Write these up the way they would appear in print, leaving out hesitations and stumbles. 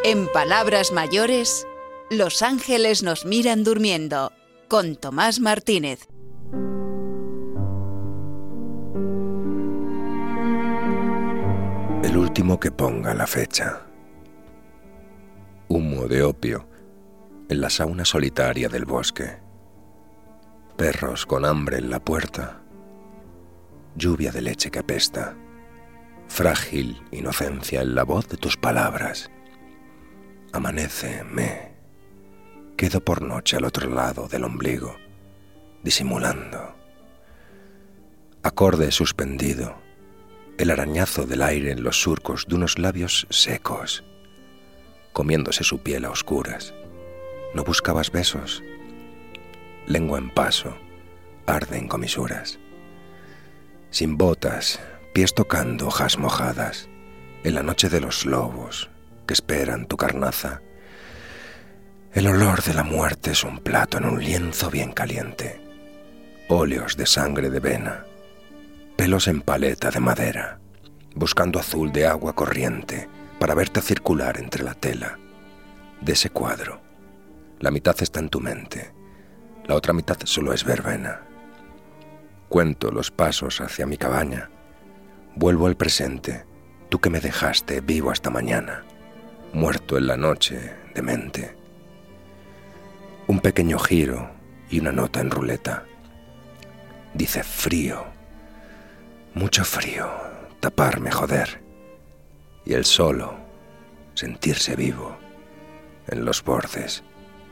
En palabras mayores, Los ángeles nos miran durmiendo, con Tomás Martínez. El último que ponga la fecha. Humo de opio en la sauna solitaria del bosque. Perros con hambre en la puerta. Lluvia de leche que apesta. Frágil inocencia en la voz de tus palabras. Amanece, quedo por noche al otro lado del ombligo, disimulando. Acorde suspendido, el arañazo del aire en los surcos de unos labios secos, comiéndose su piel a oscuras. No buscabas besos. Lengua en paso, arde en comisuras. Sin botas, pies tocando hojas mojadas, en la noche de los lobos que esperan tu carnaza. El olor de la muerte es un plato en un lienzo bien caliente. Óleos de sangre de vena, pelos en paleta de madera, buscando azul de agua corriente para verte circular entre la tela de ese cuadro. La mitad está en tu mente, la otra mitad solo es verbena. Cuento los pasos hacia mi cabaña, vuelvo al presente, tú que me dejaste vivo hasta mañana, muerto en la noche, demente. Un pequeño giro y una nota en ruleta. Dice frío, mucho frío, taparme, joder. Y el solo, sentirse vivo, en los bordes,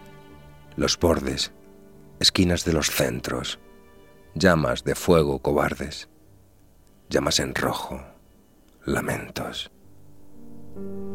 esquinas de los centros, llamas de fuego cobardes, llamas en rojo, lamentos.